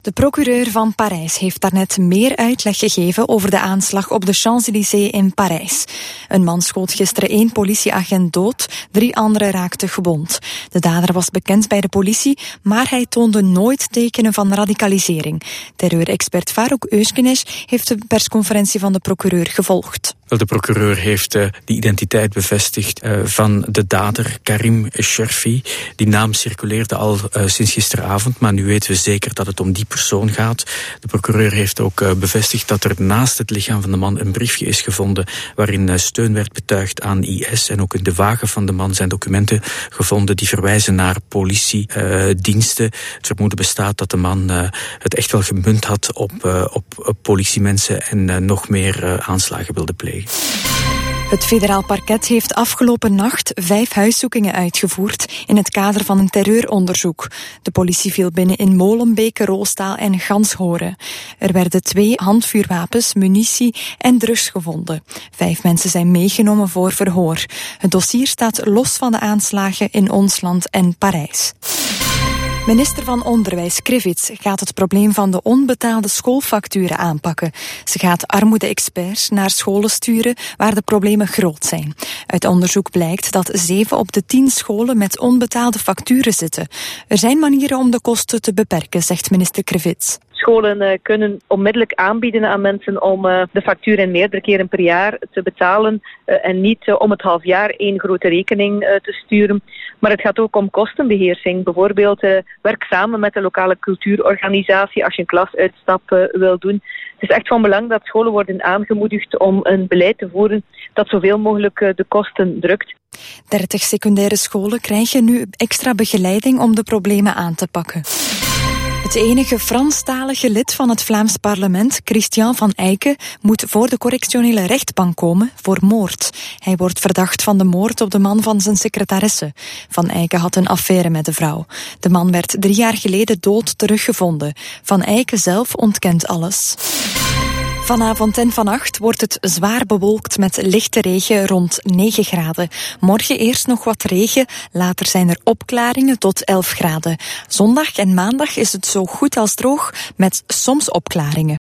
De procureur van Parijs heeft daarnet meer uitleg gegeven over de aanslag op de Champs-Élysées in Parijs. Een man schoot gisteren 1 politieagent dood, 3 anderen raakten gewond. De dader was bekend bij de politie, maar hij toonde nooit tekenen van radicalisering. Terreurexpert Farouk Özgenesh heeft de persconferentie van de procureur gevolgd. De procureur heeft de identiteit bevestigd van de dader, Karim Cherfi. Die naam circuleerde al sinds gisteravond, maar nu weten we zeker dat het om die persoon gaat. De procureur heeft ook bevestigd dat er naast het lichaam van de man een briefje is gevonden waarin steun werd betuigd aan IS. En ook in de wagen van de man zijn documenten gevonden die verwijzen naar politiediensten. Het vermoeden bestaat dat de man het echt wel gemunt had op politiemensen en nog meer aanslagen wilde plegen. Het federaal parket heeft afgelopen nacht 5 huiszoekingen uitgevoerd in het kader van een terreuronderzoek. De politie viel binnen in Molenbeek, Roostaal en Ganshoren. Er werden 2 handvuurwapens, munitie en drugs gevonden. 5 mensen zijn meegenomen voor verhoor. Het dossier staat los van de aanslagen in ons land en Parijs. Minister van Onderwijs Krivits gaat het probleem van de onbetaalde schoolfacturen aanpakken. Ze gaat armoede-experts naar scholen sturen waar de problemen groot zijn. Uit onderzoek blijkt dat 7 op de 10 scholen met onbetaalde facturen zitten. Er zijn manieren om de kosten te beperken, zegt minister Krivits. Scholen kunnen onmiddellijk aanbieden aan mensen om de facturen meerdere keren per jaar te betalen en niet om het half jaar 1 grote rekening te sturen. Maar het gaat ook om kostenbeheersing. Bijvoorbeeld werk samen met de lokale cultuurorganisatie als je een klasuitstap wil doen. Het is echt van belang dat scholen worden aangemoedigd om een beleid te voeren dat zoveel mogelijk de kosten drukt. 30 secundaire scholen krijgen nu extra begeleiding om de problemen aan te pakken. Het enige Franstalige lid van het Vlaams parlement, Christian van Eycken, moet voor de correctionele rechtbank komen voor moord. Hij wordt verdacht van de moord op de man van zijn secretaresse. Van Eycken had een affaire met de vrouw. De man werd 3 jaar geleden dood teruggevonden. Van Eycken zelf ontkent alles. Vanavond en vannacht wordt het zwaar bewolkt met lichte regen rond 9 graden. Morgen eerst nog wat regen, later zijn er opklaringen tot 11 graden. Zondag en maandag is het zo goed als droog met soms opklaringen.